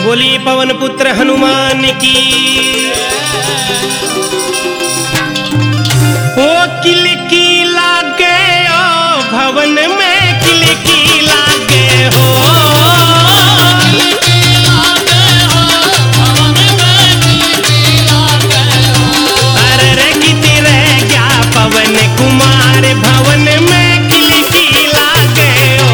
बोली पवन पुत्र हनुमान की। ओ किलकी लागे ओ भवन में किलकी लागे हो। अरे रे किति रे क्या पवन कुमार भवन में किलकी लागे हो।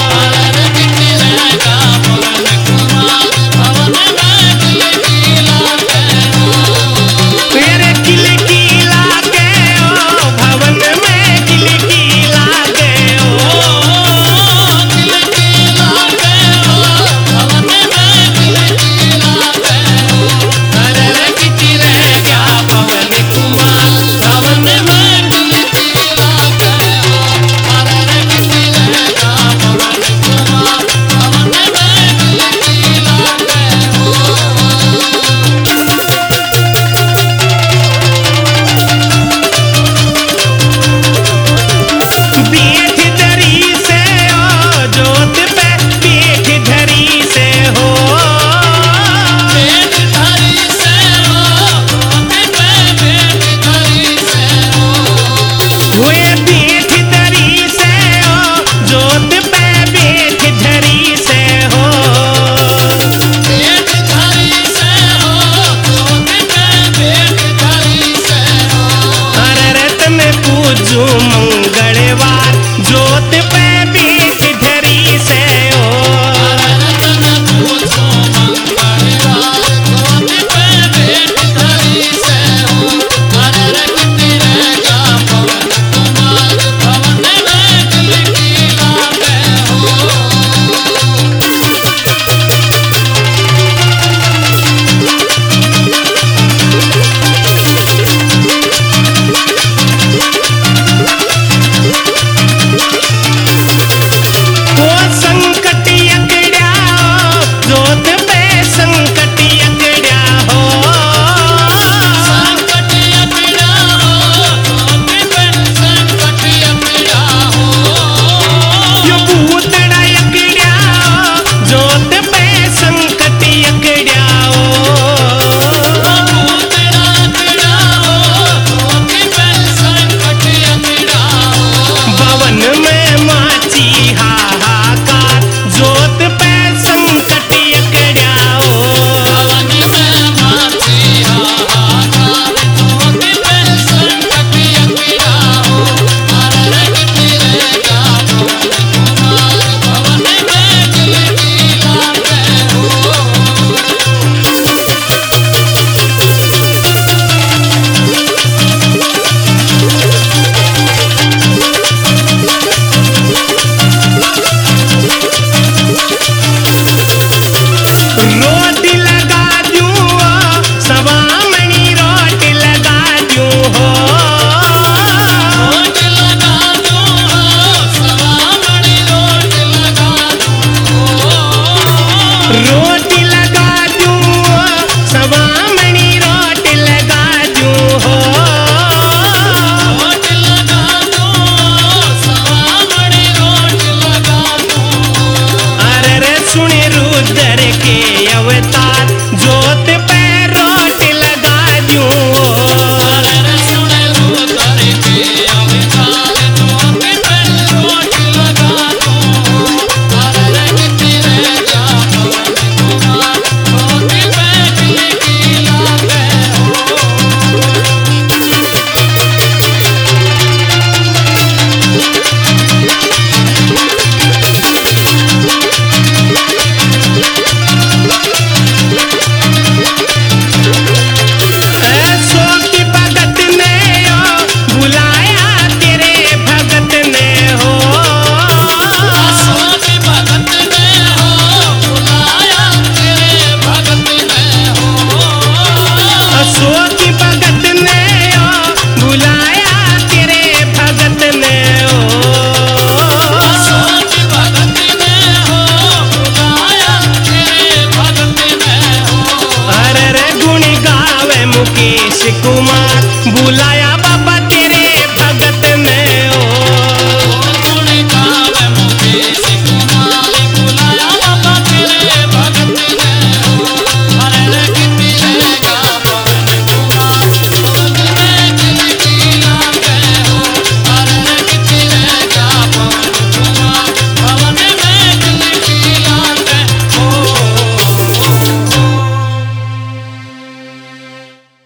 मेरे किलकी लागे ओ भवन में किलकी लागे हो। अरे रे किति रे क्या पवन कुमार भवन में पीठ धरी से ओ जोत पे पीठ धरी से हो। हुए पीठ धरी से ओ जोत पे पीठ धरी से हो। अरे रतन पूजू मंगलवार जोत पे पीठ धरी से हो। ओ संकट यकड़या हो जोत पे संकट यकड़या हो। यो भूतड़ा यकड़या हो जोत पे संकट यकड़या हो। भवन में माची हाहाकार जोत पे संकट यकड़या हो। रोटी लगा दूं ओ सवामणी रोटी लगा दूं हो। रोटी लगा दूं ओ सवामणी रोटी लगा दूं हो। अरे रे सुन रुद्र के अवतार